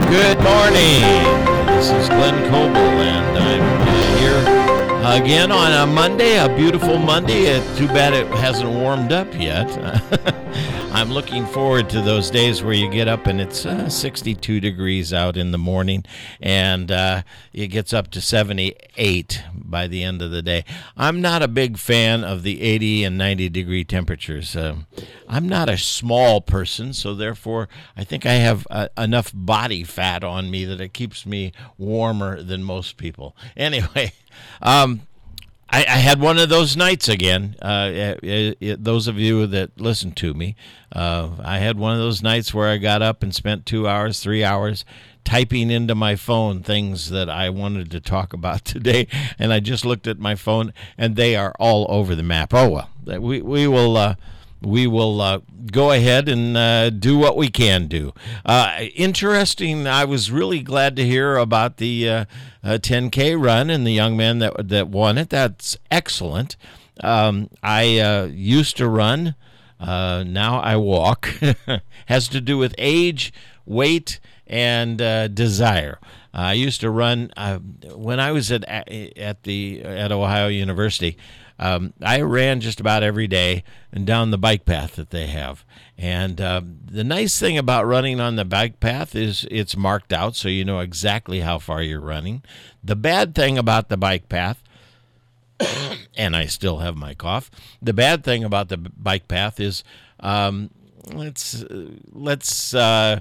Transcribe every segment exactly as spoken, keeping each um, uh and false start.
Good morning. This is Glenn Coble, and I'm uh, here again on a Monday, a beautiful Monday. Uh, too bad it hasn't warmed up yet. I'm looking forward to those days where you get up and it's uh, sixty-two degrees out in the morning, and uh, it gets up to seventy-eight by the end of the day. I'm not a big fan of the eighty and ninety degree temperatures. Um, I'm not a small person, so therefore I think I have uh, enough body fat on me that it keeps me warmer than most people. Anyway, um, I, I had one of those nights again. Uh, it, it, those of you that listen to me, uh, I had one of those nights where I got up and spent two hours, three hours typing into my phone things that I wanted to talk about today, and I just looked at my phone, and they are all over the map. Oh well, we we will. Uh, We will uh, go ahead and uh, do what we can do. Uh, interesting, I was really glad to hear about the uh, uh, ten K run and the young man that that won it. That's excellent. Um, I uh, used to run. Uh, now I walk. Has to do with age, weight, and uh, desire. Uh, I used to run uh, when I was at at the at Ohio University. Um, I ran just about every day and down the bike path that they have. And uh, the nice thing about running on the bike path is it's marked out, so you know exactly how far you're running. The bad thing about the bike path, and I still have my cough, the bad thing about the bike path is um, let's, let's uh,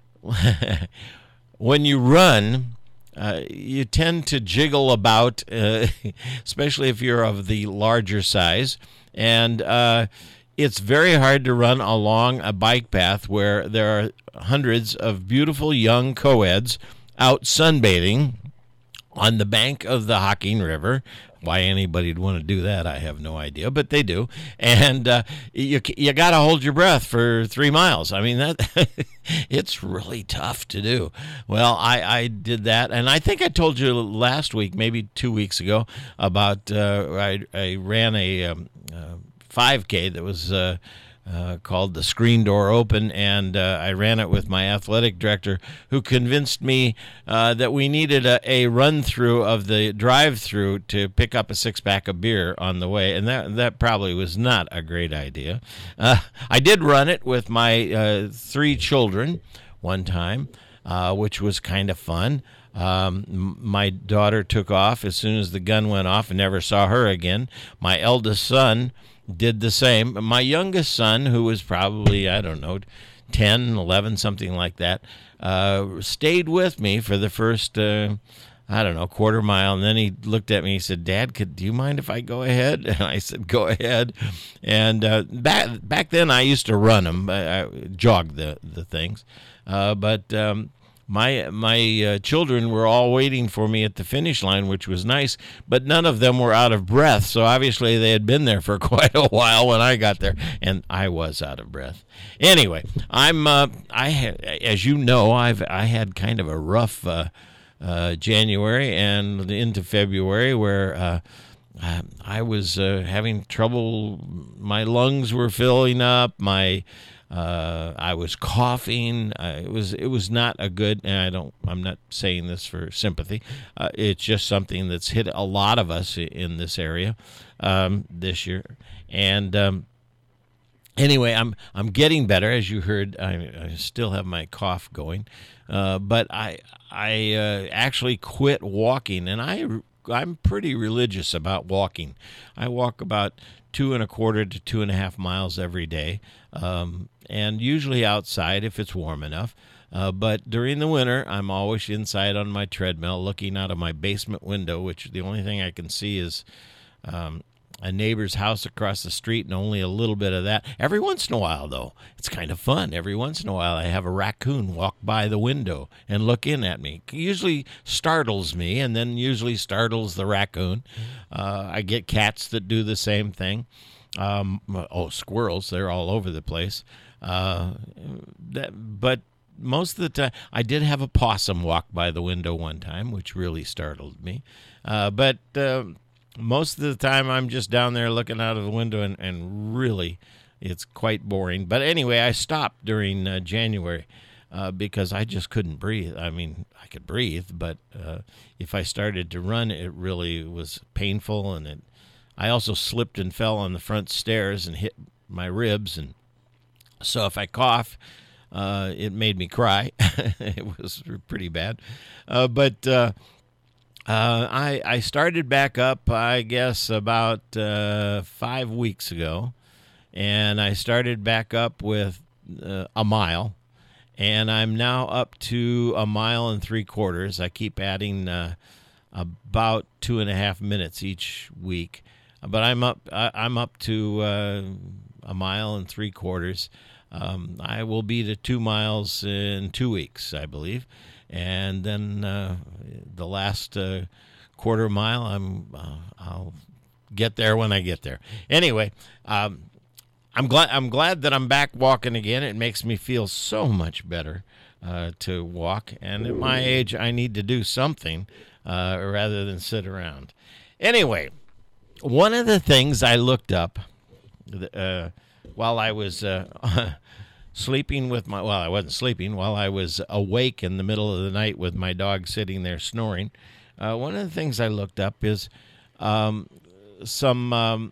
when you run, Uh, you tend to jiggle about, uh, especially if you're of the larger size, and uh, it's very hard to run along a bike path where there are hundreds of beautiful young co-eds out sunbathing on the bank of the Hocking River. Why anybody'd want to do that, I have no idea, but they do. And uh, you you got to hold your breath for three miles. I mean, that it's really tough to do. Well, I, I did that, and I think I told you last week, maybe two weeks ago, about uh, I, I ran a um, uh, five K that was uh, uh, called the Screen Door Open, and uh, I ran it with my athletic director, who convinced me uh, that we needed a, a run-through of the drive-through to pick up a six-pack of beer on the way, and that that probably was not a great idea. Uh, I did run it with my uh, three children one time, uh, which was kind of fun. Um, my daughter took off as soon as the gun went off and never saw her again. My eldest son did the same. My youngest son, who was probably, I don't know, ten, eleven, something like that, uh, stayed with me for the first, uh, I don't know, quarter mile. And then he looked at me, he said, "Dad, could do you mind if I go ahead?" And I said, "Go ahead." And uh, back, back then I used to run them, I, I jogged the, the things. Uh, but um, My my uh, children were all waiting for me at the finish line, which was nice, but none of them were out of breath, so obviously they had been there for quite a while when I got there, and I was out of breath. Anyway, I'm uh, I ha- as you know, I've I had kind of a rough uh, uh, January and into February where uh, I was uh, having trouble. My lungs were filling up. My Uh, I was coughing. Uh, it was it was not a good. And I don't. I'm not saying this for sympathy. Uh, it's just something that's hit a lot of us in this area um, this year. And um, anyway, I'm I'm getting better. As you heard, I, I still have my cough going, uh, but I I uh, actually quit walking, and I I'm pretty religious about walking. I walk about two and a quarter to two and a half miles every day, um, and usually outside if it's warm enough. Uh, but during the winter, I'm always inside on my treadmill, looking out of my basement window, which the only thing I can see is um, a neighbor's house across the street, and only a little bit of that. Every once in a while, though, it's kind of fun. Every once in a while, I have a raccoon walk by the window and look in at me. It usually startles me, and then usually startles the raccoon. Uh, I get cats that do the same thing. Um, oh, squirrels, they're all over the place. Uh, that, but most of the time, I did have a possum walk by the window one time, which really startled me. Uh, but... Uh, Most of the time, I'm just down there looking out of the window, and, and really, it's quite boring. But anyway, I stopped during uh, January. uh, because I just couldn't breathe. I mean, I could breathe, but uh, if I started to run, it really was painful. And it, I also slipped and fell on the front stairs and hit my ribs. And so if I cough, uh, it made me cry. It was pretty bad. Uh, but uh, uh, I, I started back up, I guess, about uh, five weeks ago. And I started back up with uh, a mile. And I'm now up to a mile and three quarters. I keep adding uh, about two and a half minutes each week. But I'm up. I, I'm up to uh, a mile and three quarters. Um, I will be to two miles in two weeks, I believe, and then uh, the last uh, quarter mile, I'm. Uh, I'll get there when I get there. Anyway, um, I'm glad. I'm glad that I'm back walking again. It makes me feel so much better uh, to walk, and at my age, I need to do something uh, rather than sit around. Anyway. One of the things I looked up uh, while I was uh, sleeping with my, well, I wasn't sleeping, while I was awake in the middle of the night with my dog sitting there snoring, uh, one of the things I looked up is um, some um,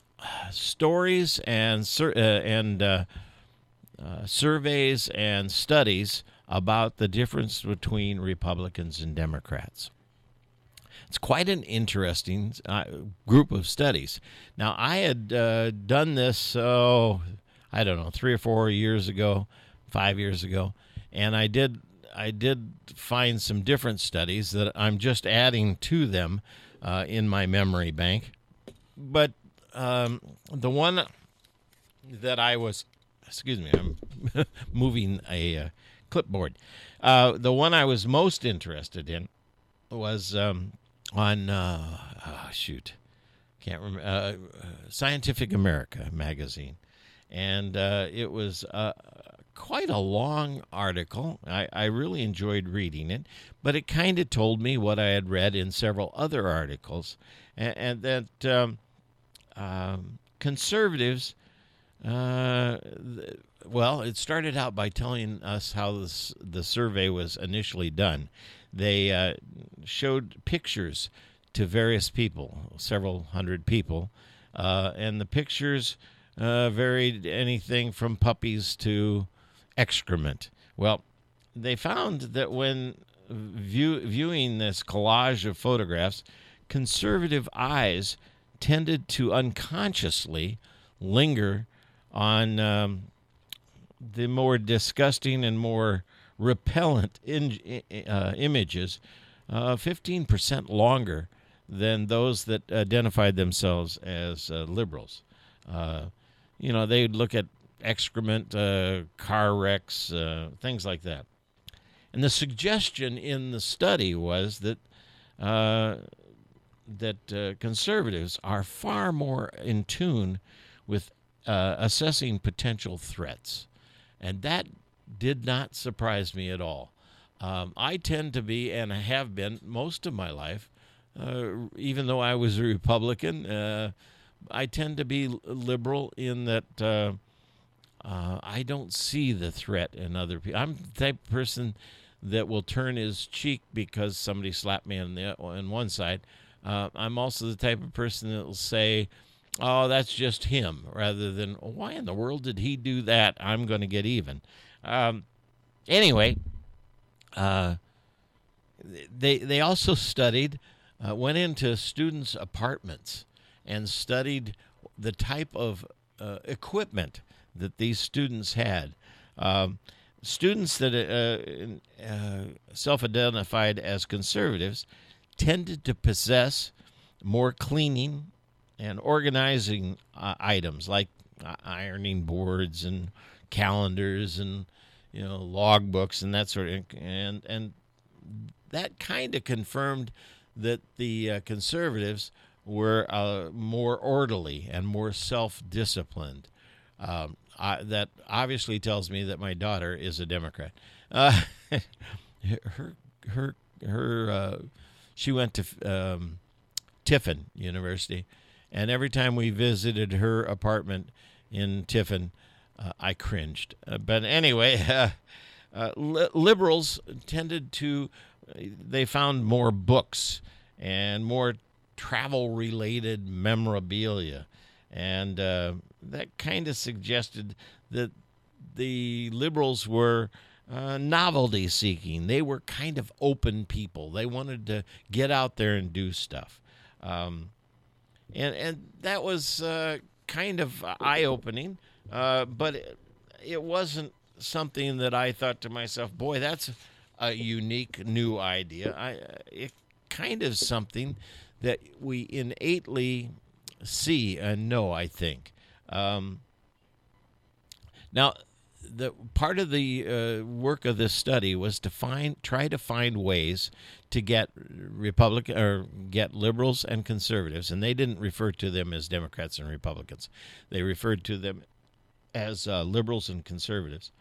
stories and, sur- uh, and uh, uh, surveys and studies about the difference between Republicans and Democrats. It's quite an interesting uh, group of studies. Now, I had uh, done this, oh, I don't know, three or four years ago, five years ago, and I did I did find some different studies that I'm just adding to them uh, in my memory bank. But um, the one that I was, excuse me, I'm moving a uh, clipboard. Uh, the one I was most interested in was... Um, on, uh, oh, shoot, can't remember, uh, Scientific America magazine. And uh, it was uh, quite a long article. I, I really enjoyed reading it, but it kind of told me what I had read in several other articles, and, and that um, um, conservatives, uh, th- well, it started out by telling us how this, the survey was initially done. They uh, showed pictures to various people, several hundred people, uh, and the pictures uh, varied anything from puppies to excrement. Well, they found that when view, viewing this collage of photographs, conservative eyes tended to unconsciously linger on um, the more disgusting and more repellent in, uh, images uh, fifteen percent longer than those that identified themselves as uh, liberals. Uh, you know, they'd look at excrement, uh, car wrecks, uh, things like that. And the suggestion in the study was that uh, that uh, conservatives are far more in tune with uh, assessing potential threats. And that did not surprise me at all. Um, I tend to be, and I have been most of my life, uh, even though I was a Republican, uh, I tend to be liberal in that uh, uh, I don't see the threat in other people. I'm the type of person that will turn his cheek because somebody slapped me on the on one side. Uh, I'm also the type of person that will say, oh, that's just him, rather than, why in the world did he do that? I'm going to get even. Um, anyway, uh, they they also studied, uh, went into students' apartments and studied the type of uh, equipment that these students had. Um, students that uh, uh, self-identified as conservatives tended to possess more cleaning and organizing uh, items like uh, ironing boards and calendars and, you know, log books and that sort of, and and that kind of confirmed that the uh, conservatives were uh, more orderly and more self-disciplined. Um, I, that obviously tells me that my daughter is a Democrat. Uh, her her her uh, she went to um, Tiffin University, and every time we visited her apartment in Tiffin, uh, I cringed. Uh, but anyway, uh, Uh, li- liberals tended to, they found more books and more travel-related memorabilia, and uh, that kind of suggested that the liberals were uh, novelty seeking. They were kind of open people. They wanted to get out there and do stuff. Um, and, and that was uh, kind of eye opening, uh, but it, it wasn't something that I thought to myself, boy, that's a unique new idea. I, it kind of something that we innately see and know, I think. Um, now, the part of the uh, work of this study was to find, try to find ways to get Republican or get liberals and conservatives, and they didn't refer to them as Democrats and Republicans. They referred to them as uh, liberals and conservatives.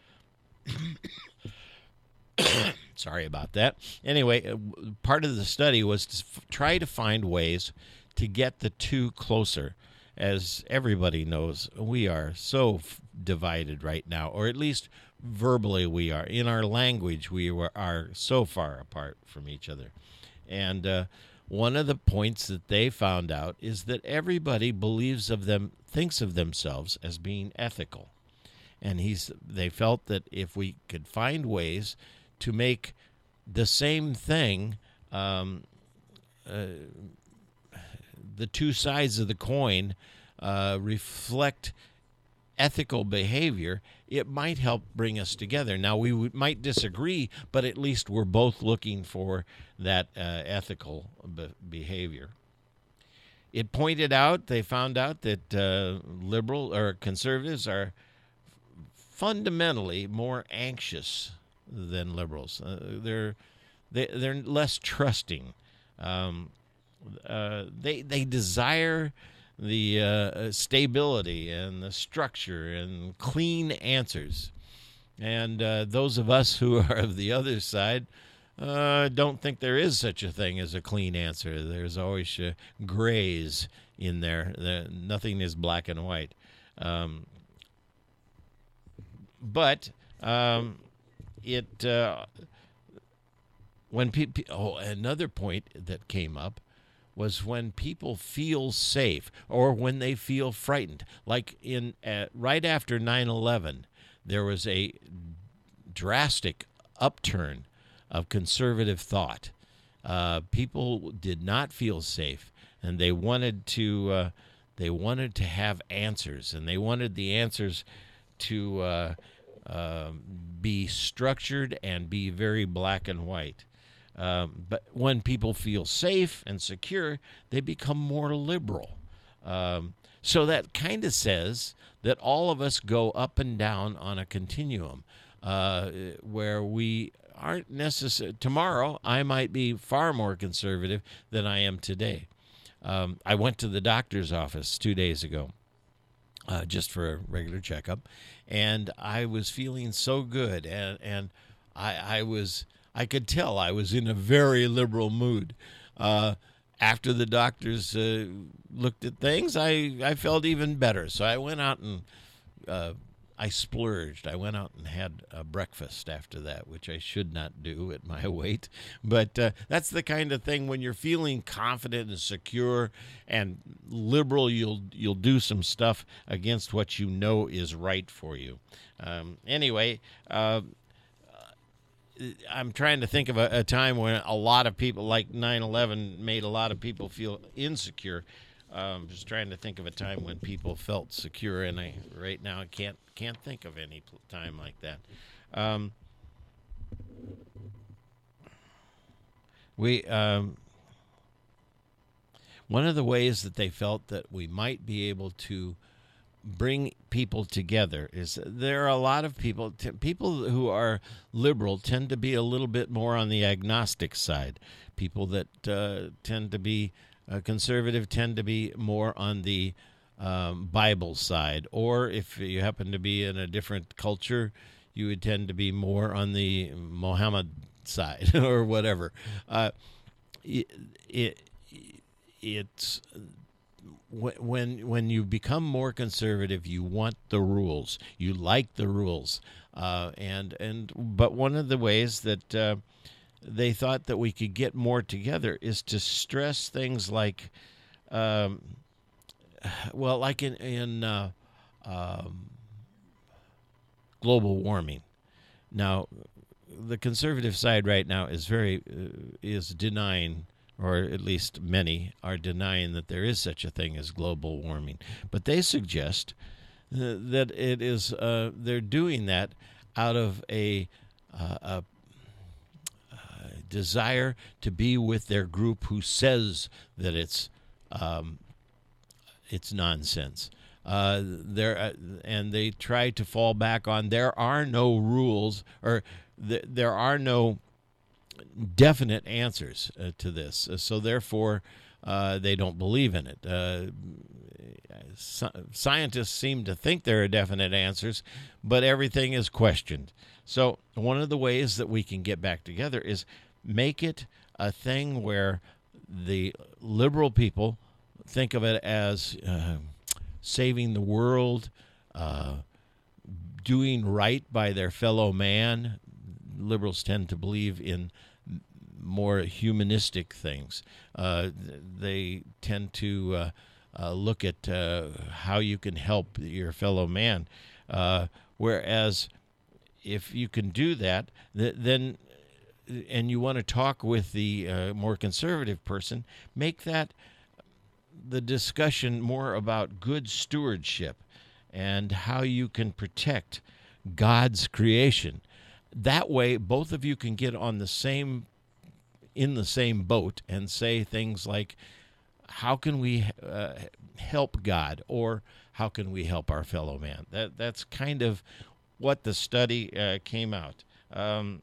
Sorry about that. Anyway, uh, part of the study was to f- try to find ways to get the two closer. As everybody knows, we are so f- divided right now, or at least verbally we are. In our language, we were, are so far apart from each other. And uh, one of the points that they found out is that everybody believes of them, thinks of themselves as being ethical. And he's, they felt that if we could find ways to make the same thing, um, uh, the two sides of the coin uh, reflect ethical behavior, it might help bring us together. Now, we w- might disagree, but at least we're both looking for that uh, ethical be- behavior. It pointed out, they found out that uh, liberal or conservatives are fundamentally more anxious than liberals. Uh, they're they, they're less trusting. Um, uh, they they desire the uh, stability and the structure and clean answers. And uh, those of us who are of the other side uh, don't think there is such a thing as a clean answer. There's always uh, grays in there. there. Nothing is black and white. Um, but um, it uh, when people oh another point that came up was when people feel safe or when they feel frightened. Like in uh, right after nine eleven, there was a drastic upturn of conservative thought. Uh, people did not feel safe, and they wanted to uh, they wanted to have answers, and they wanted the answers to uh, uh, be structured and be very black and white. Um, but when people feel safe and secure, they become more liberal. Um, so that kind of says that all of us go up and down on a continuum uh, where we aren't necessarily. Tomorrow, I might be far more conservative than I am today. Um, I went to the doctor's office two days ago. Uh, just for a regular checkup, and I was feeling so good, and and I, I was I could tell I was in a very liberal mood. Uh, after the doctors uh, looked at things, I, I felt even better. So I went out and uh, I splurged. I went out and had a breakfast after that, which I should not do at my weight. But uh, that's the kind of thing when you're feeling confident and secure and liberal, you'll you'll do some stuff against what you know is right for you. Um, anyway, uh, I'm trying to think of a, a time when a lot of people, like nine eleven, made a lot of people feel insecure. Um, just trying to think of a time when people felt secure, and I right now I can't can't think of any time like that. Um, we um, one of the ways that they felt that we might be able to bring people together is there are a lot of people t- people who are liberal tend to be a little bit more on the agnostic side. People that uh, tend to be uh, conservative tend to be more on the um, Bible side, or if you happen to be in a different culture, you would tend to be more on the Mohammed side or whatever. Uh, it, it it's wh- when when you become more conservative, you want the rules. You like the rules, uh, and and but one of the ways that uh, they thought that we could get more together is to stress things like, um, well, like in in uh, um, global warming. Now, the conservative side right now is very uh, is denying, or at least many are denying, that there is such a thing as global warming. But they suggest uh, that it is uh, they're doing that out of a, uh, a, a desire to be with their group who says that it's um, it's nonsense. Uh, there uh, and they try to fall back on there are no rules, or th- there are no definite answers uh, to this. Uh, so therefore, uh, they don't believe in it. Uh, sci- scientists seem to think there are definite answers, but everything is questioned. So one of the ways that we can get back together is make it a thing where the liberal people think of it as uh, saving the world, uh, doing right by their fellow man. Liberals tend to believe in more humanistic things. Uh, they tend to uh, uh, look at uh, how you can help your fellow man. Uh, whereas if you can do that, th- then and you want to talk with the uh, more conservative person, make that the discussion more about good stewardship and how you can protect God's creation. That way, both of you can get on the same in the same boat and say things like, how can we uh, help God, or how can we help our fellow man? That that's kind of what the study uh, came out. Um,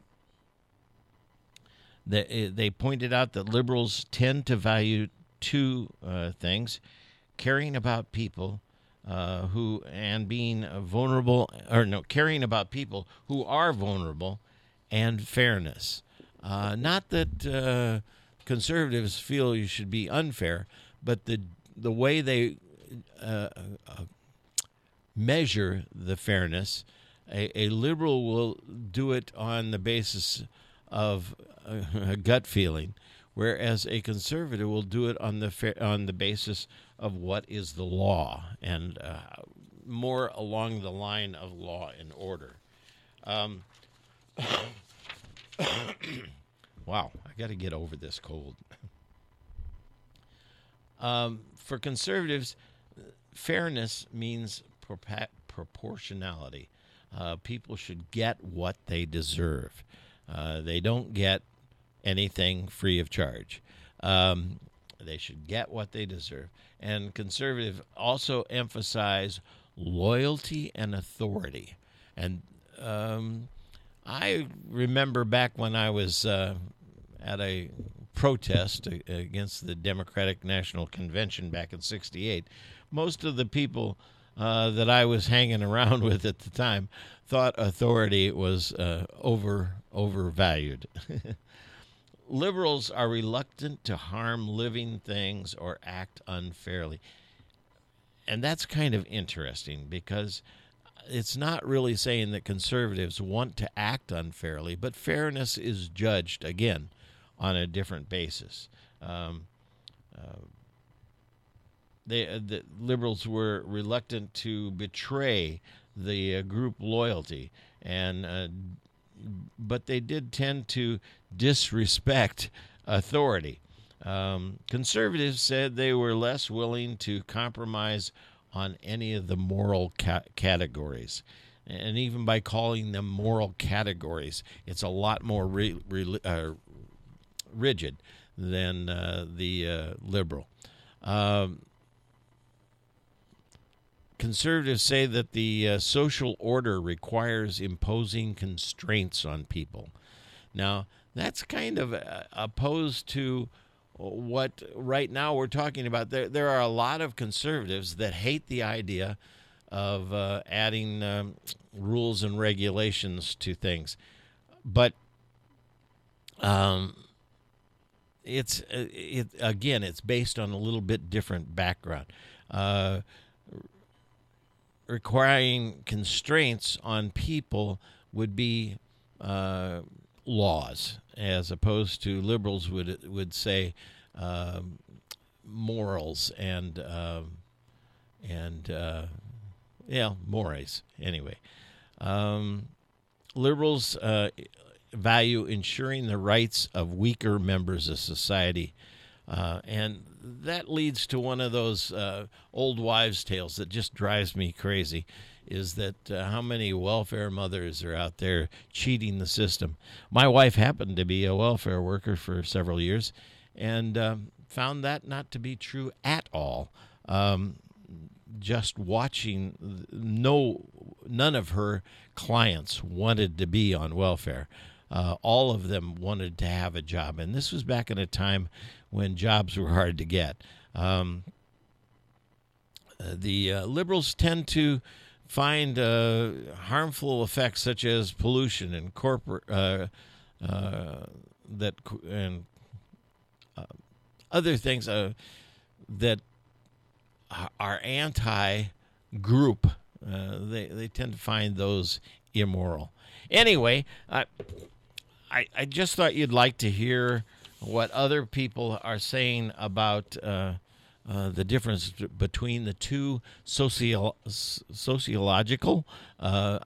they, they pointed out that liberals tend to value two uh, things: caring about people uh, who and being vulnerable, or no, caring about people who are vulnerable, and fairness. Uh, not that uh, conservatives feel you should be unfair, but the the way they uh, uh, measure the fairness, a, a liberal will do it on the basis of a, a gut feeling, whereas a conservative will do it on the fa- on the basis of what is the law, and uh, more along the line of law and order. Um, wow, I got to get over this cold. Um, for conservatives, fairness means propa- proportionality. Uh, people should get what they deserve. Uh, they don't get anything free of charge. Um, they should get what they deserve. And conservatives also emphasize loyalty and authority. And um, I remember back when I was uh, at a protest against the Democratic National Convention back in sixty-eight, most of the people uh, that I was hanging around with at the time thought authority was uh, over overvalued. Liberals are reluctant to harm living things or act unfairly. And that's kind of interesting, because it's not really saying that conservatives want to act unfairly, but fairness is judged, again, on a different basis. Um, uh, they, uh, the liberals were reluctant to betray the uh, group loyalty, and uh, but they did tend to disrespect authority. Um, conservatives said they were less willing to compromise on any of the moral ca- categories. And even by calling them moral categories, it's a lot more re- re- uh, rigid than uh, the uh, liberal. Um, Conservatives say that the uh, social order requires imposing constraints on people. Now, that's kind of uh, opposed to what right now we're talking about. There, there are a lot of conservatives that hate the idea of uh, adding um, rules and regulations to things. But um, it's uh, it again. It's based on a little bit different background, uh, requiring constraints on people would be uh, laws, as opposed to liberals would would say um, morals and um, and uh, yeah, mores. Anyway, um, liberals uh, value ensuring the rights of weaker members of society. Uh, and that leads to one of those uh, old wives' tales that just drives me crazy, is that uh, how many welfare mothers are out there cheating the system. My wife happened to be a welfare worker for several years and um, found that not to be true at all. Um, just watching, no, none of her clients wanted to be on welfare. Uh, all of them wanted to have a job, and this was back in a time when jobs were hard to get. Um, uh, the uh, liberals tend to find uh, harmful effects such as pollution and corporate uh, uh, that and uh, other things uh, that are anti-group. Uh, they they tend to find those immoral. Anyway, uh, I I just thought you'd like to hear what other people are saying about uh, uh, the difference between the two socio- sociological uh,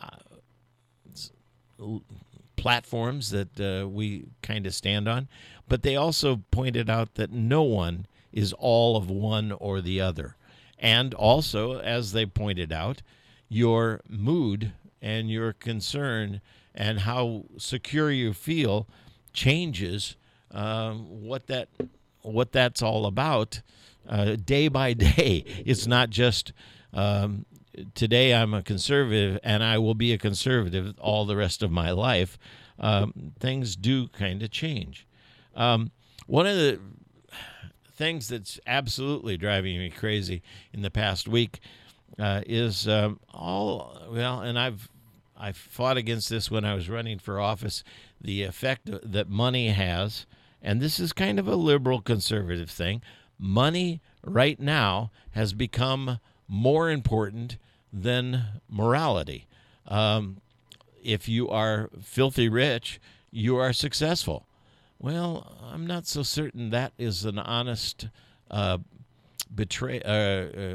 platforms that uh, we kind of stand on. But they also pointed out that no one is all of one or the other. And also, as they pointed out, your mood and your concern and how secure you feel changes um, what that what that's all about uh, day by day. It's not just um, today I'm a conservative and I will be a conservative all the rest of my life. Um, things do kind of change. Um, one of the things that's absolutely driving me crazy in the past week uh, is um, all well, and I've I fought against this when I was running for office, the effect that money has, and this is kind of a liberal conservative thing. Money right now has become more important than morality. Um, if you are filthy rich, you are successful. Well, I'm not so certain that is an honest uh, betray uh, uh,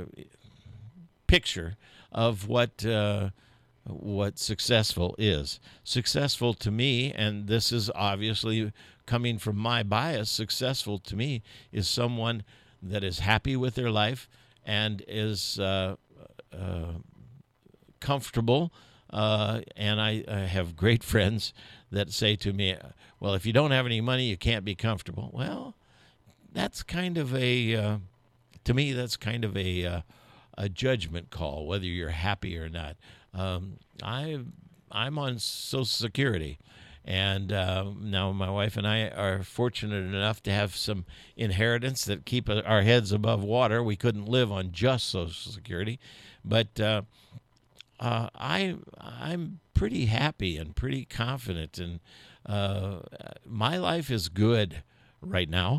picture of what uh, what successful is. Successful to me, and this is obviously coming from my bias, successful to me is someone that is happy with their life and is uh, uh, comfortable. Uh, and I, I have great friends that say to me, well, if you don't have any money, you can't be comfortable. Well, that's kind of a, uh, to me, that's kind of a, uh, a judgment call, whether you're happy or not. Um, I, I'm on Social Security, and uh, now my wife and I are fortunate enough to have some inheritance that keep our heads above water. We couldn't live on just Social Security, but uh, uh, I, I'm pretty happy and pretty confident, and uh, my life is good right now,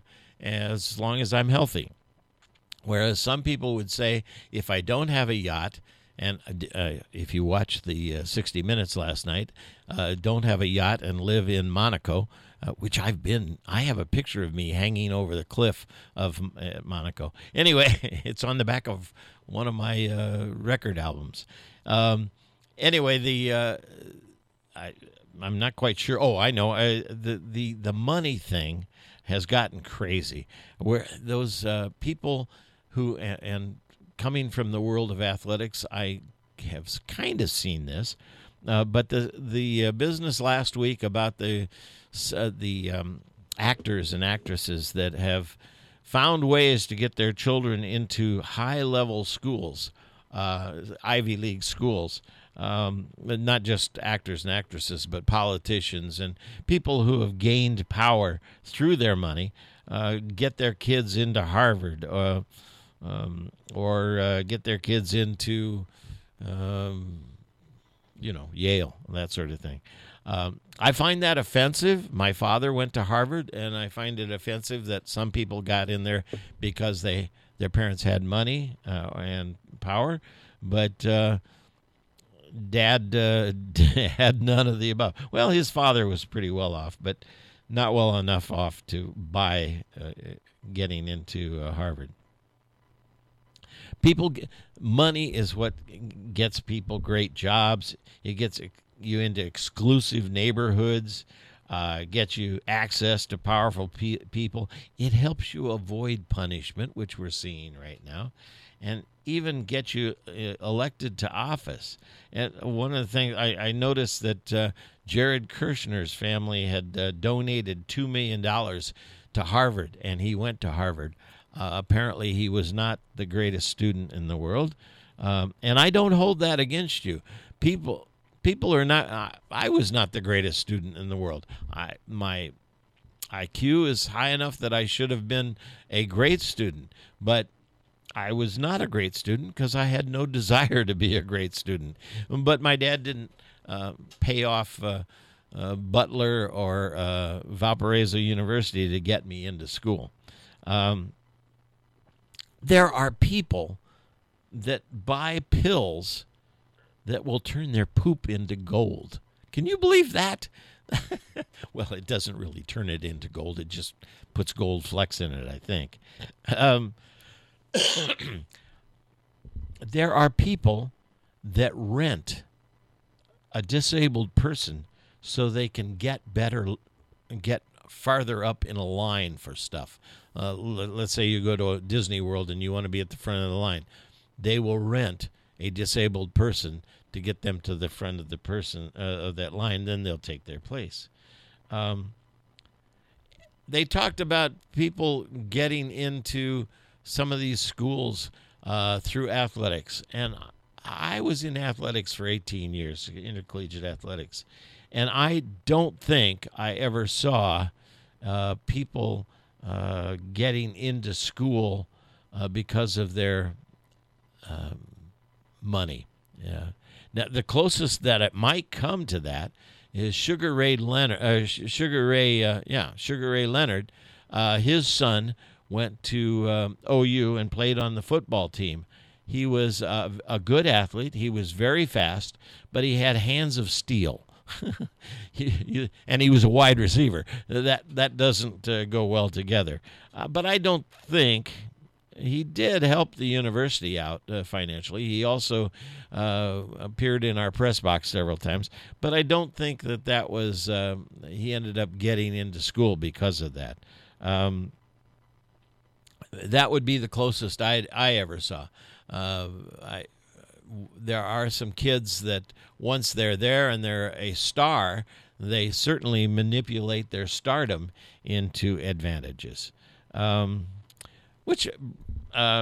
as long as I'm healthy. Whereas some people would say, if I don't have a yacht, and uh, if you watched the uh, sixty minutes last night, uh, don't have a yacht and live in Monaco, uh, which I've been. I have a picture of me hanging over the cliff of uh, Monaco. Anyway, it's on the back of one of my uh, record albums. Um, anyway, the uh, I, I'm not quite sure. Oh, I know. I, the, the, the money thing has gotten crazy, where those uh, people who, and, and coming from the world of athletics, I have kind of seen this. Uh, but the the uh, business last week about the uh, the um, actors and actresses that have found ways to get their children into high level schools, uh, Ivy League schools, um, not just actors and actresses, but politicians and people who have gained power through their money, uh, get their kids into Harvard. Uh, Um, or uh, get their kids into, um, you know, Yale, that sort of thing. Um, I find that offensive. My father went to Harvard, and I find it offensive that some people got in there because they their parents had money uh, and power, but uh, Dad uh, had none of the above. Well, his father was pretty well off, but not well enough off to buy uh, getting into uh, Harvard. People, money is what gets people great jobs. It gets you into exclusive neighborhoods, uh, gets you access to powerful pe- people. It helps you avoid punishment, which we're seeing right now, and even get you uh, elected to office. And one of the things I, I noticed that uh, Jared Kushner's family had uh, donated two million dollars to Harvard, and he went to Harvard. Uh, apparently, he was not the greatest student in the world, um, and I don't hold that against you. People, people are not. Uh, I was not the greatest student in the world. I my I Q is high enough that I should have been a great student, but I was not a great student because I had no desire to be a great student. But my dad didn't uh, pay off uh, uh, Butler or uh, Valparaiso University to get me into school. Um, There are people that buy pills that will turn their poop into gold. Can you believe that? Well, it doesn't really turn it into gold. It just puts gold flecks in it, I think. Um, there are people that rent a disabled person so they can get better, get farther up in a line for stuff. Uh, let's say you go to a Disney World and you want to be at the front of the line. They will rent a disabled person to get them to the front of the person uh, of that line. Then they'll take their place. Um, they talked about people getting into some of these schools uh, through athletics, and I was in athletics for eighteen years, intercollegiate athletics, and I don't think I ever saw uh, people uh, getting into school uh, because of their um, money. Yeah. Now, the closest that it might come to that is Sugar Ray Leonard. Uh, Sugar Ray, uh, yeah, Sugar Ray Leonard. Uh, his son went to um, O U and played on the football team. He was uh, a good athlete. He was very fast, but he had hands of steel. he, he, and he was a wide receiver. That that doesn't uh, go well together. Uh, but I don't think he did help the university out uh, financially. He also uh, appeared in our press box several times. But I don't think that that was uh, he ended up getting into school because of that. Um, that would be the closest I I ever saw. Uh, I, there are some kids that once they're there and they're a star, they certainly manipulate their stardom into advantages, um, which uh,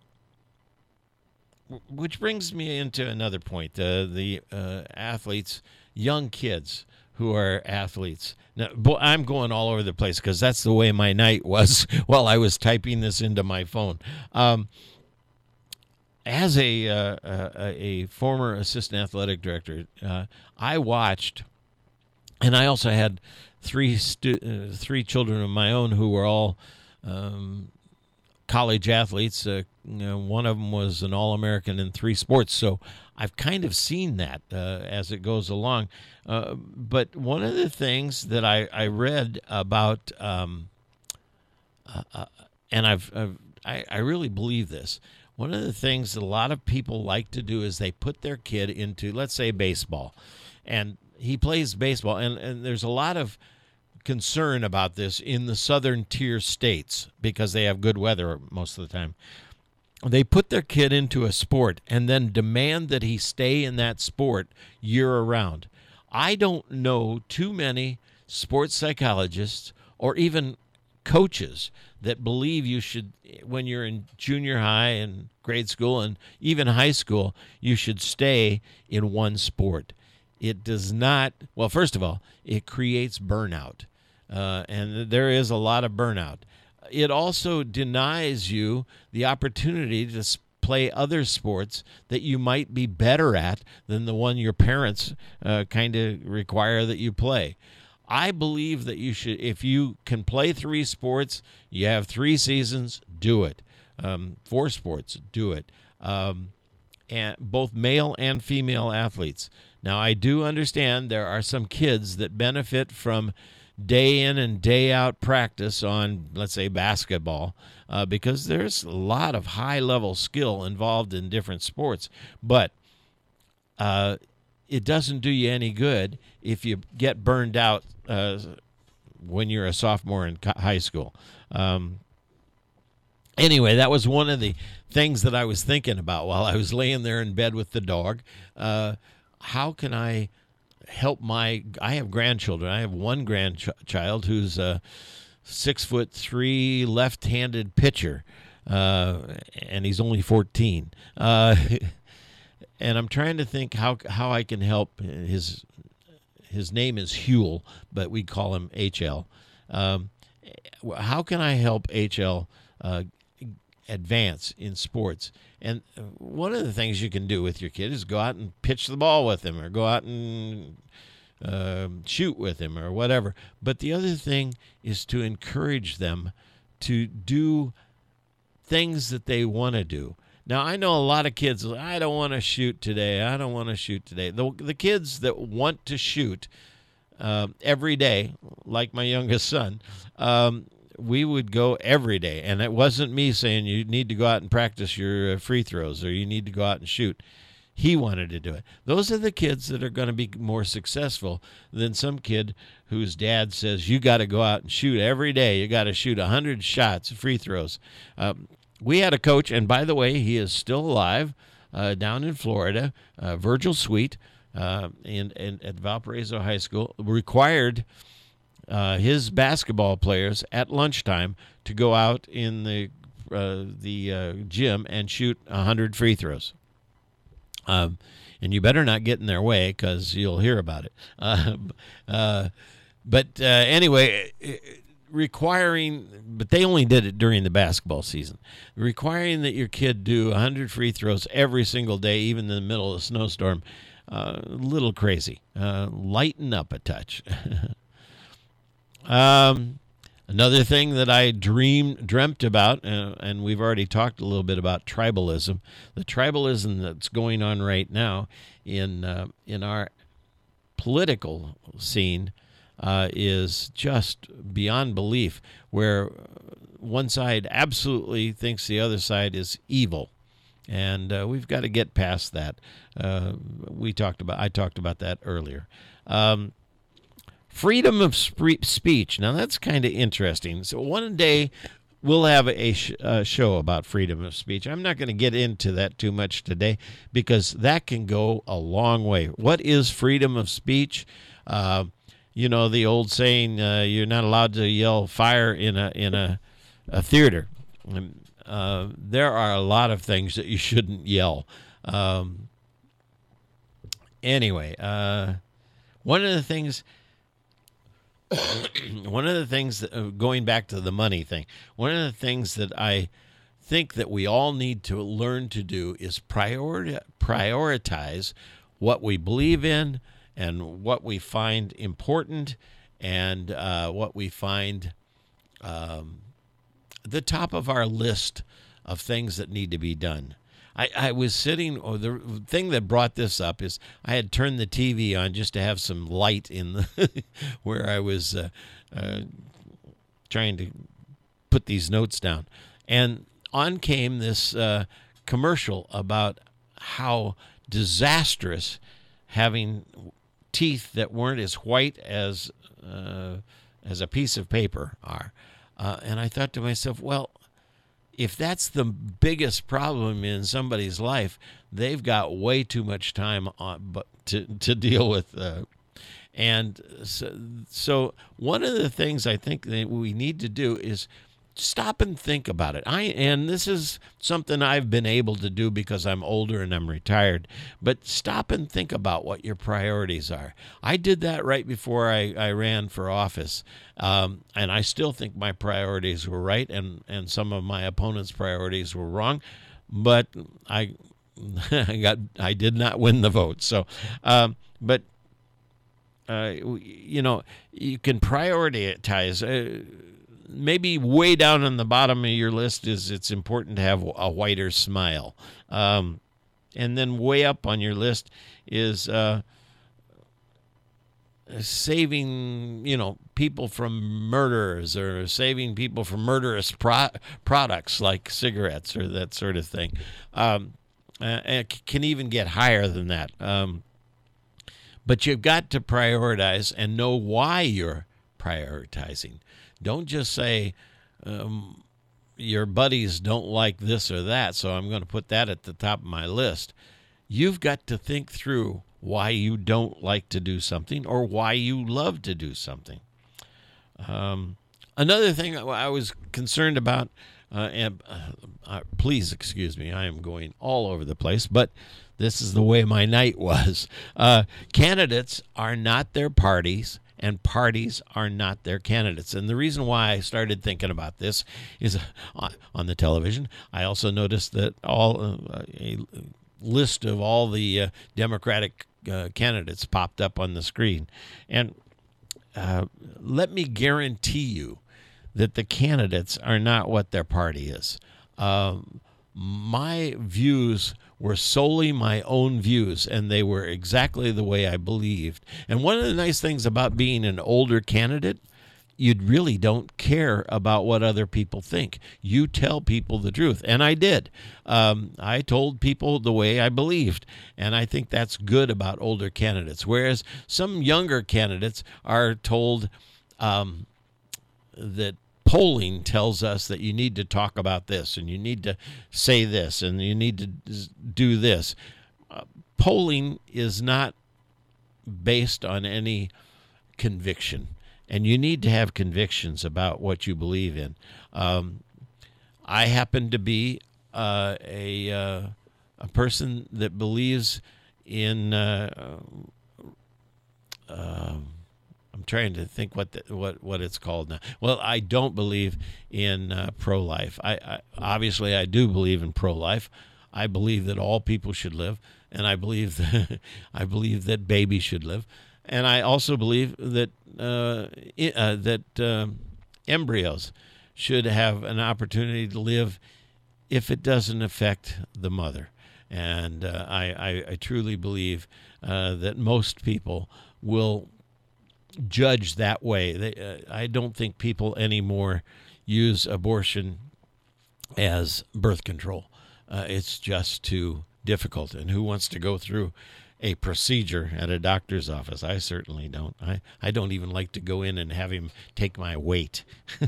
which brings me into another point: uh, the uh, athletes, young kids who are athletes. Now, I'm going all over the place because that's the way my night was while I was typing this into my phone. Um, As a, uh, a a former assistant athletic director, uh, I watched, and I also had three stu- uh, three children of my own who were all um, college athletes. Uh, you know, one of them was an All-American in three sports, so I've kind of seen that uh, as it goes along. Uh, but one of the things that I, I read about, um, uh, uh, and I've, I've I, I really believe this. One of the things that a lot of people like to do is they put their kid into, let's say, baseball. And he plays baseball. And, and there's a lot of concern about this in the southern tier states because they have good weather most of the time. They put their kid into a sport and then demand that he stay in that sport year-round. I don't know too many sports psychologists or even coaches that believe you should, when you're in junior high and grade school and even high school, you should stay in one sport. It does not, well, first of all, it creates burnout, uh, and there is a lot of burnout. It also denies you the opportunity to play other sports that you might be better at than the one your parents uh, kind of require that you play. I believe that you should, if you can play three sports, you have three seasons, do it. Um, four sports, do it. Um, and both male and female athletes. Now, I do understand there are some kids that benefit from day in and day out practice on, let's say, basketball, uh, because there's a lot of high-level skill involved in different sports. But uh, it doesn't do you any good if you get burned out uh, when you're a sophomore in high school. Um, anyway, that was one of the things that I was thinking about while I was laying there in bed with the dog. Uh, how can I help my, I have grandchildren. I have one grandchild who's a six foot three left-handed pitcher, uh, and he's only fourteen. Uh, and I'm trying to think how how I can help. His his name is Huel, but we call him H L. Um, how can I help H L uh, advance in sports? And one of the things you can do with your kid is go out and pitch the ball with him, or go out and uh, shoot with him, or whatever. But the other thing is to encourage them to do things that they want to do. Now, I know a lot of kids, I don't want to shoot today. I don't want to shoot today. The, the kids that want to shoot uh, every day, like my youngest son, um, we would go every day. And it wasn't me saying you need to go out and practice your free throws or you need to go out and shoot. He wanted to do it. Those are the kids that are going to be more successful than some kid whose dad says, you got to go out and shoot every day. You got to shoot one hundred shots, free throws. Um, we had a coach, and by the way, he is still alive uh, down in Florida, uh, Virgil Sweet, uh, in, in, at Valparaiso High School, required uh, his basketball players at lunchtime to go out in the, uh, the uh, gym and shoot one hundred free throws. Um, and you better not get in their way because you'll hear about it. Uh, uh, but uh, anyway, requiring, but they only did it during the basketball season, requiring that your kid do one hundred free throws every single day, even in the middle of a snowstorm, uh, a little crazy. Uh, lighten up a touch. um, Another thing that I dreamed, dreamt about, uh, and we've already talked a little bit about tribalism. The tribalism that's going on right now in uh, in our political scene uh, is just beyond belief, where one side absolutely thinks the other side is evil. And uh, we've got to get past that. Uh, we talked about, I talked about that earlier. Um, Freedom of sp- speech. Now, that's kind of interesting. So one day we'll have a sh- uh, show about freedom of speech. I'm not going to get into that too much today because that can go a long way. What is freedom of speech? Uh, you know, the old saying, uh, you're not allowed to yell fire in a in a, a theater. And, uh, there are a lot of things that you shouldn't yell. Um, anyway, uh, one of the things... One of the things, that, uh, going back to the money thing, one of the things that I think that we all need to learn to do is priori- prioritize what we believe in and what we find important and uh, what we find um, the top of our list of things that need to be done. I, I was sitting, or the thing that brought this up is I had turned the T V on just to have some light in the where I was uh, uh, trying to put these notes down. And on came this uh, commercial about how disastrous having teeth that weren't as white as uh, as a piece of paper are. Uh, and I thought to myself, well, if that's the biggest problem in somebody's life, they've got way too much time on, but to to deal with. Uh, and so, so one of the things I think that we need to do is stop and think about it. I and this is something I've been able to do because I'm older and I'm retired. But stop and think about what your priorities are. I did that right before I, I ran for office, um, and I still think my priorities were right, and, and some of my opponents' priorities were wrong. but I, I got I did not win the vote. So, um, but uh, you know, you can prioritize. Uh, maybe way down on the bottom of your list is it's important to have a whiter smile, um, and then way up on your list is uh, saving, you know, people from murderers or saving people from murderous pro- products like cigarettes or that sort of thing. Um, and it can even get higher than that. Um, but you've got to prioritize and know why you're prioritizing. Don't just say, um, your buddies don't like this or that, so I'm going to put that at the top of my list. You've got to think through why you don't like to do something or why you love to do something. Um, another thing I was concerned about, uh, and uh, uh, please excuse me, I am going all over the place, but this is the way my night was. Uh, candidates are not their parties, and parties are not their candidates. And the reason why I started thinking about this is uh, on the television. I also noticed that all uh, a list of all the uh, Democratic uh, candidates popped up on the screen. And uh, let me guarantee you that the candidates are not what their party is. Um, my views were solely my own views, and they were exactly the way I believed. And one of the nice things about being an older candidate, you really don't care about what other people think. You tell people the truth, and I did. Um, I told people the way I believed, and I think that's good about older candidates, whereas some younger candidates are told um, that polling tells us that you need to talk about this and you need to say this and you need to do this. Uh, polling is not based on any conviction, and you need to have convictions about what you believe in. Um, I happen to be uh, a uh, a person that believes in. Uh, uh, I'm trying to think what the, what what it's called now. Well, I don't believe in uh, pro-life. I, I obviously I do believe in pro-life. I believe that all people should live, and I believe that I believe that babies should live, and I also believe that uh, uh, that uh, embryos should have an opportunity to live if it doesn't affect the mother. And uh, I, I I truly believe uh, that most people will judge that way. They, uh, I don't think people anymore use abortion as birth control. Uh, it's just too difficult. And who wants to go through a procedure at a doctor's office? I certainly don't. I, I don't even like to go in and have him take my weight.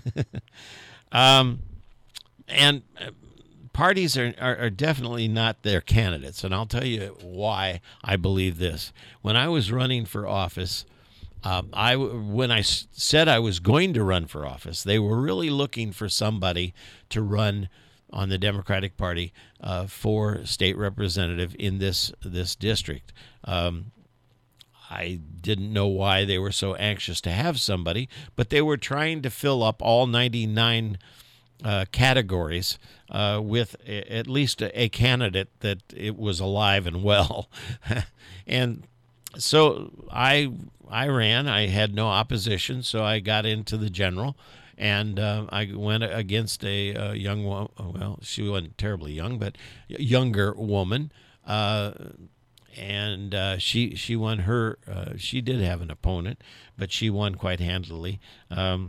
um, and uh, parties are, are, are definitely not their candidates. And I'll tell you why I believe this. When I was running for office, Um, I, when I s- said I was going to run for office, they were really looking for somebody to run on the Democratic Party uh, for state representative in this this district. Um, I didn't know why they were so anxious to have somebody, but they were trying to fill up all ninety-nine uh, categories uh, with a, at least a, a candidate that it was alive and well. And so I I ran. I had no opposition, so I got into the general, and uh, I went against a, a young woman. Well, she wasn't terribly young, but a younger woman, uh, and uh, she she won her. Uh, she did have an opponent, but she won quite handily. Um,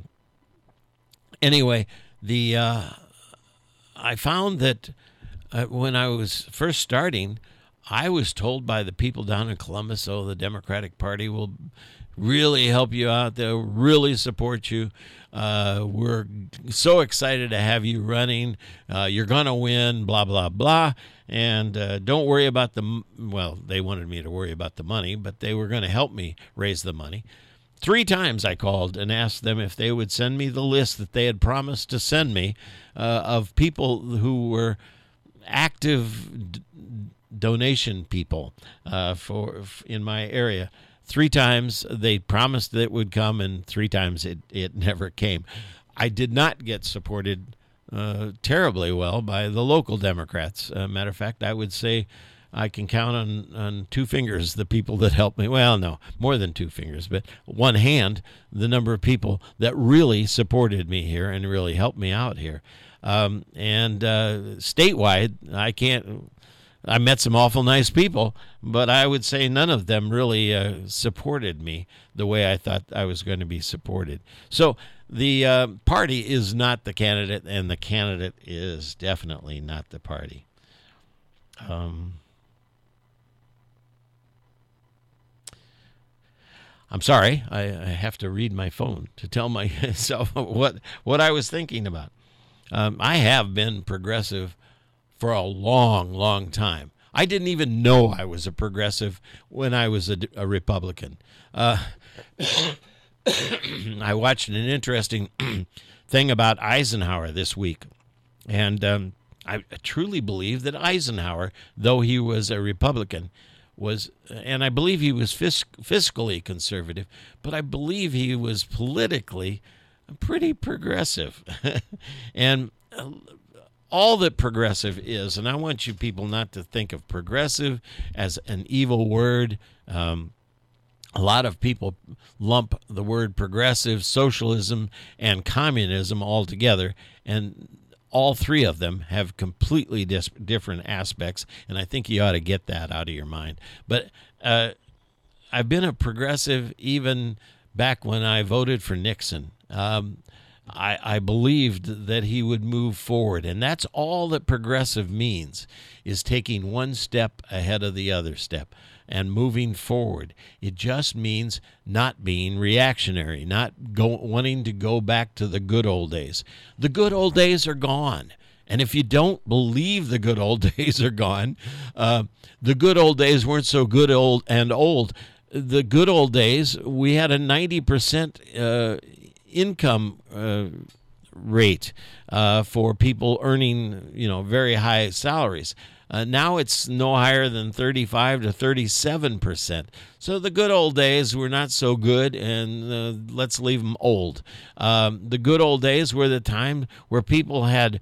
anyway, the uh, I found that uh, when I was first starting, I was told by the people down in Columbus, oh, the Democratic Party will really help you out. They'll really support you. Uh, we're so excited to have you running. Uh, you're going to win, blah, blah, blah. And uh, don't worry about the, well, they wanted me to worry about the money, but they were going to help me raise the money. Three times I called and asked them if they would send me the list that they had promised to send me uh, of people who were active d- donation people uh, for in my area. Three times they promised that it would come, and three times it, it never came. I did not get supported uh, terribly well by the local Democrats. Uh, matter of fact, I would say I can count on, on two fingers the people that helped me. Well, no, more than two fingers, but one hand, the number of people that really supported me here and really helped me out here. Um, and uh, statewide, I can't. I met some awful nice people, but I would say none of them really uh, supported me the way I thought I was going to be supported. So the uh, party is not the candidate, and the candidate is definitely not the party. Um, I'm sorry, I, I have to read my phone to tell myself what what I was thinking about. Um, I have been progressive for a long, long time. I didn't even know I was a progressive when I was a, a Republican. Uh, I watched an interesting thing about Eisenhower this week, and um, I truly believe that Eisenhower, though he was a Republican, was, and I believe he was fisc- fiscally conservative, but I believe he was politically pretty progressive. and uh, all that progressive is, and I want you people not to think of progressive as an evil word. Um, a lot of people lump the word progressive, socialism, and communism all together, and all three of them have completely dis- different aspects, and I think you ought to get that out of your mind. But uh, I've been a progressive even back when I voted for Nixon. Um, I, I believed that he would move forward, and that's all that progressive means, is taking one step ahead of the other step and moving forward. It just means not being reactionary, not go, wanting to go back to the good old days. The good old days are gone, and if you don't believe the good old days are gone, uh, the good old days weren't so good old and old. The good old days, we had a ninety percent uh, income uh, rate uh, for people earning, you know, very high salaries. Uh, now it's no higher than thirty-five to thirty-seven percent. So the good old days were not so good, and uh, let's leave them old. Um, the good old days were the time where people had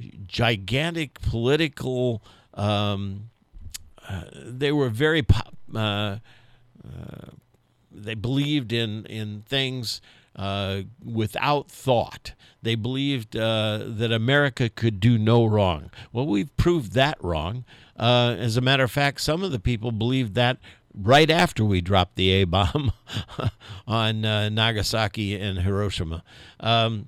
gigantic political, um, uh, they were very, uh, uh, they believed in, in things Uh, without thought. They believed uh, that America could do no wrong. Well, we've proved that wrong. Uh, as a matter of fact, some of the people believed that right after we dropped the A-bomb on uh, Nagasaki and Hiroshima. Um,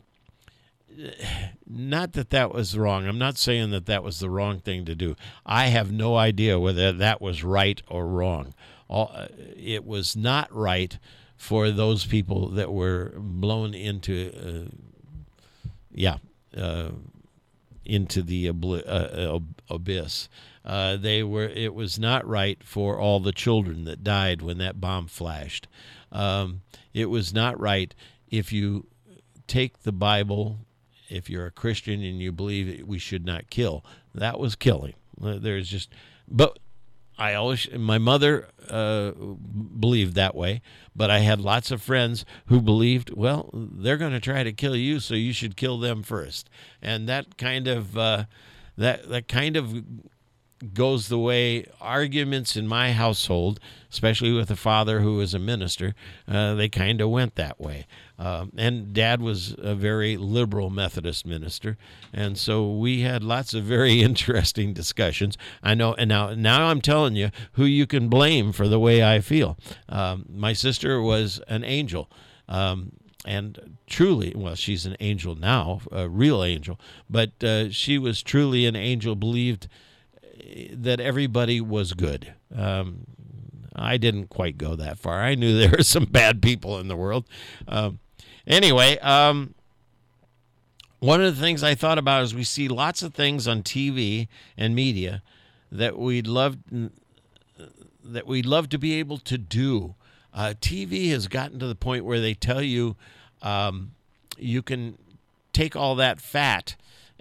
not that that was wrong. I'm not saying that that was the wrong thing to do. I have no idea whether that was right or wrong. All, it was not right for those people that were blown into, uh, yeah, uh, into the obli- uh, abyss. Uh, they were. It was not right for all the children that died when that bomb flashed. Um, it was not right if you take the Bible, if you're a Christian and you believe we should not kill. That was killing. There's just, but. I always, my mother uh, believed that way, but I had lots of friends who believed, well, they're going to try to kill you, so you should kill them first. And that kind of uh, that that kind of goes the way arguments in my household, especially with a father who was a minister, uh, they kind of went that way. Um, and Dad was a very liberal Methodist minister, and so we had lots of very interesting discussions. I know, and now now I'm telling you who you can blame for the way I feel. Um, my sister was an angel, um, and truly, well, she's an angel now, a real angel, but uh, she was truly an angel, believed that everybody was good. Um, I didn't quite go that far. I knew there were some bad people in the world. Um, anyway, um, one of the things I thought about is we see lots of things on T V and media that we'd love that we'd love to be able to do. Uh, T V has gotten to the point where they tell you um, you can take all that fat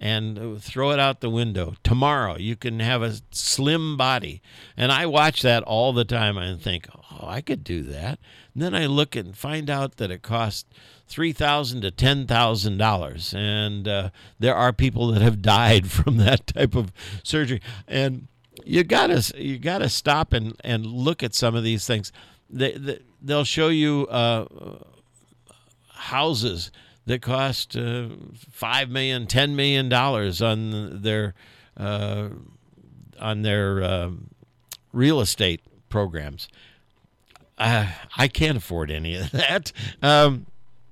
and throw it out the window. Tomorrow you can have a slim body. And I watch that all the time and think, oh, I could do that. And then I look and find out that it costs three thousand dollars to ten thousand dollars. And uh, there are people that have died from that type of surgery. And you gotta you gotta stop and, and look at some of these things. They, they, they'll show you uh, houses that cost uh, five million dollars, ten million dollars on their uh, on their uh, real estate programs. Uh, I can't afford any of that. Um,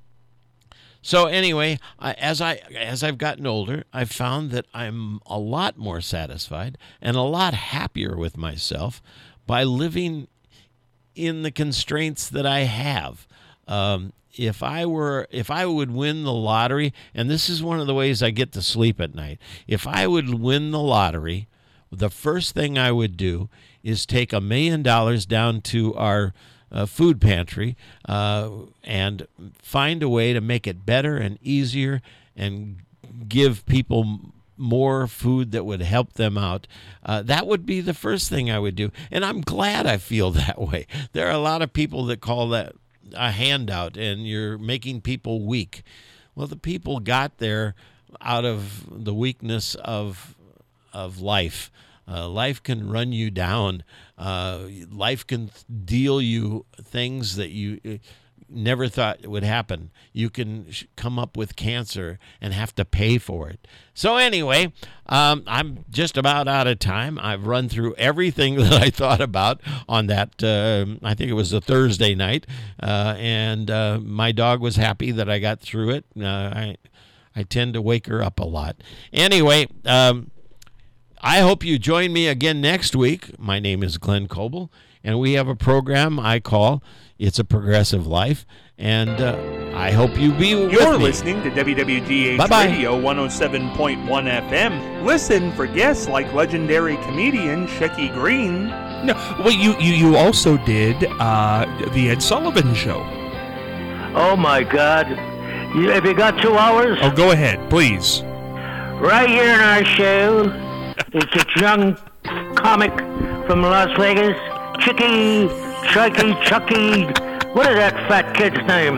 so anyway, I, as I as I've gotten older, I've found that I'm a lot more satisfied and a lot happier with myself by living in the constraints that I have. Um, if I were, if I would win the lottery, and this is one of the ways I get to sleep at night, if I would win the lottery, the first thing I would do is take a million dollars down to our uh, food pantry uh, and find a way to make it better and easier and give people more food that would help them out. Uh, that would be the first thing I would do. And I'm glad I feel that way. There are a lot of people that call that a handout and you're making people weak. Well, the people got there out of the weakness of of life. Uh, life can run you down. Uh, life can deal you things that you never thought would happen. You can sh- come up with cancer and have to pay for it. So anyway, um, I'm just about out of time. I've run through everything that I thought about on that, uh, I think it was a Thursday night, uh, and uh, my dog was happy that I got through it. Uh, I, I tend to wake her up a lot. Anyway, um, I hope you join me again next week. My name is Glenn Coble, and we have a program I call It's a Progressive Life, and uh, I hope you be with me. You're listening to W W G H Bye-bye. Radio one oh seven point one F M. Listen for guests like legendary comedian Shecky Green. No, well, you, you, you also did uh, the Ed Sullivan Show. Oh, my God. You, have you got two hours? Oh, go ahead, please. Right here in our show, it's a young comic from Las Vegas, Chicky, Chucky, Chucky. What is that fat kid's name?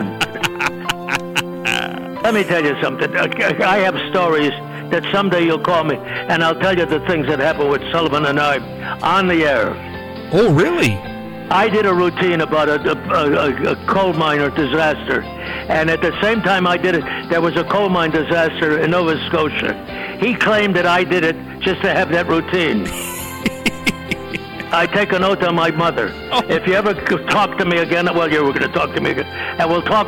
Let me tell you something. I have stories that someday you'll call me, and I'll tell you the things that happened with Sullivan and I on the air. Oh, really? I did a routine about a, a, a, a coal miner disaster, and at the same time I did it, there was a coal mine disaster in Nova Scotia. He claimed that I did it just to have that routine. I take an oath on my mother. Oh. If you ever talk to me again, well, you were going to talk to me again, and we'll talk